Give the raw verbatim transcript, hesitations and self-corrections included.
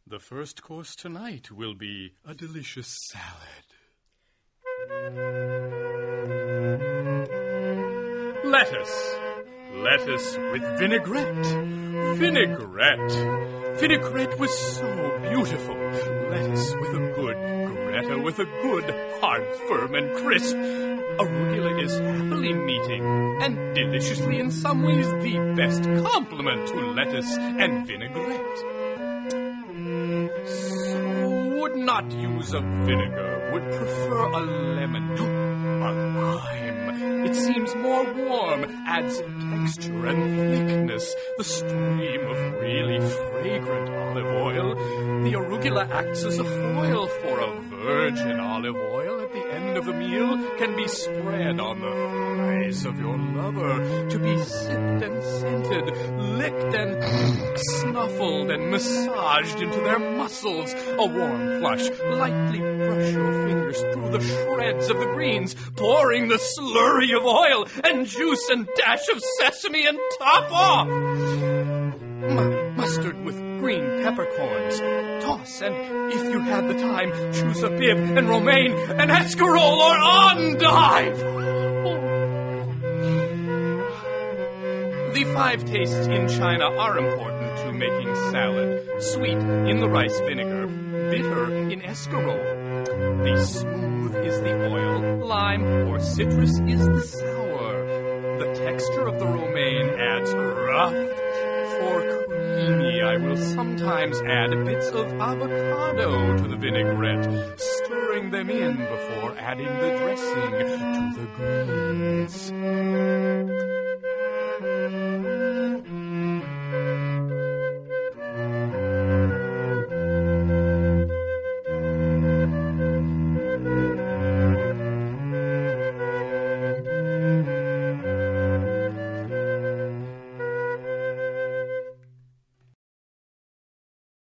The first course tonight will be a delicious salad. Lettuce. Lettuce with vinaigrette. Vinaigrette. Vinaigrette was so beautiful. Lettuce with a good Greta with a good, hard, firm, and crisp. Arugula is happily meeting, and deliciously in some ways the best complement to lettuce and vinaigrette. So would not use a vinegar, would prefer a lemon, a lime. It seems more warm, adds texture and thickness, the stream of really fragrant olive oil. The arugula acts as a foil for a virgin olive oil at the end of a meal, can be spread on the thighs of your lover, to be sipped and scented, licked and snuffled and massaged into their muscles. A warm flush, lightly brush your fingers through the shreds of the greens, pouring the slurry of oil and juice and dash of sesame and top off. M- mustard with green peppercorns. Toss, and if you had the time, choose a bib and romaine, an escarole or endive. The five tastes in China are important to making salad. Sweet in the rice vinegar, bitter in escarole. The smooth is the oil, lime or citrus is the sour. The texture of the romaine adds rough. For creamy, I will sometimes add bits of avocado to the vinaigrette, stirring them in before adding the dressing to the greens.